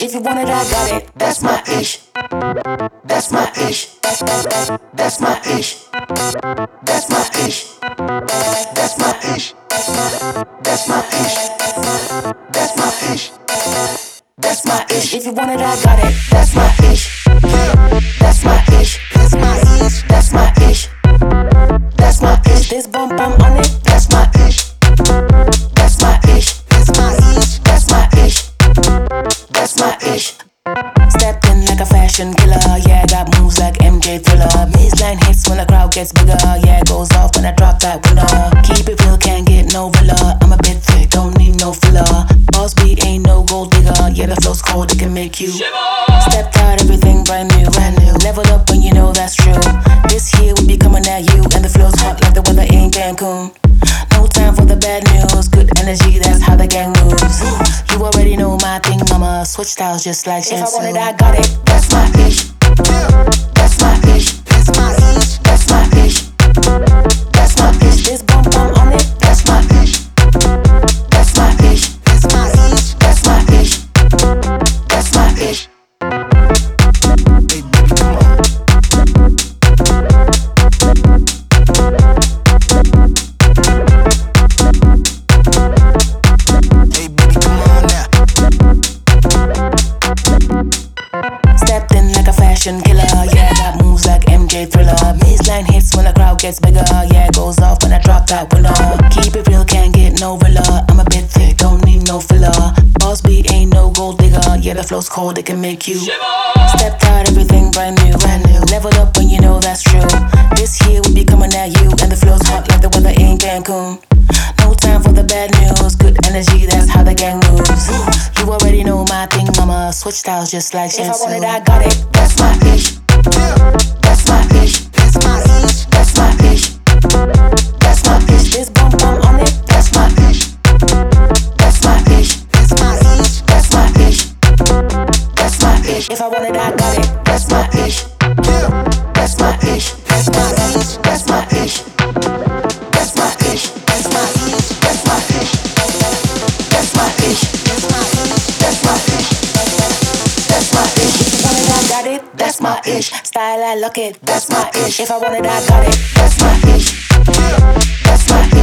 If you want it, I got it. That's my ish. That's my ish. That's my ish. That's my ish. That's my ish. That's my ish. That's my ish. That's my ish. If you want it, I got it. That's my ish. That's my ish. That's my ish. That's my ish. That's my ish. This bump on it. That's my ish. That's my ish. That's my ish. That's my ish. That's my ish. Stepped in like a fashion killer. Yeah, got moves like MJ Thriller. Baseline hits when the crowd gets bigger. Yeah, goes off when I drop that winner. Keep it real, can't get no realer. I'm a bit thick, don't need no filler. Boss B ain't no gold digger. Yeah, the flow's cold, it can make you stepped out, everything brand new. Leveled up when you know that's true. This here will be coming at you, and the flow's hot like the weather in Cancun. No time for the bad news, good energy, that's how the gang moves. You already know my thing, mama. Switch styles just like Shansu. If I want it, I got it. That's my ish. That's my ish. That's my ish. That's my ish. That's my ish. This bump on it. That's my ish. That's my ish. That's my ish. That's my ish. That's my ish. Hey baby, come on. Hey baby, come on now. Stepped in like a fashion killer. Yeah, got moves like MJ Thriller. Baseline hits when the crowd gets bigger. Yeah, goes off when I drop that winner. Keep it real, can't get no realer. I'm a bit thick, don't need no filler. Boss B ain't no gold digger. Yeah, the flow's cold, it can make you stepped out, everything brand new. Leveled up when you know that's true. This here will be coming at you, and the flow's hot like the weather in Cancun. No time for the bad news, good energy, that's how the gang moves. You already know my thing, mama. Switch styles just like Shansu. If I want it, I got it. That's my ish. That's my ish. That's my ish. That's my ish. That's my ish. This bump on it. That's my ish. That's my ish. That's my ish. That's my ish. That's my ish. If I want it, I got it. That's my ish. That's my ish. That's my ish. That's my ish. That's my ish. That's my ish. That's my ish. That's my ish. That's my ish. That's my ish. That's my ish. If you want it, I got it. That's my ish. Style, I look it. That's my ish. If I want it, I got it. That's my ish. That's my ish.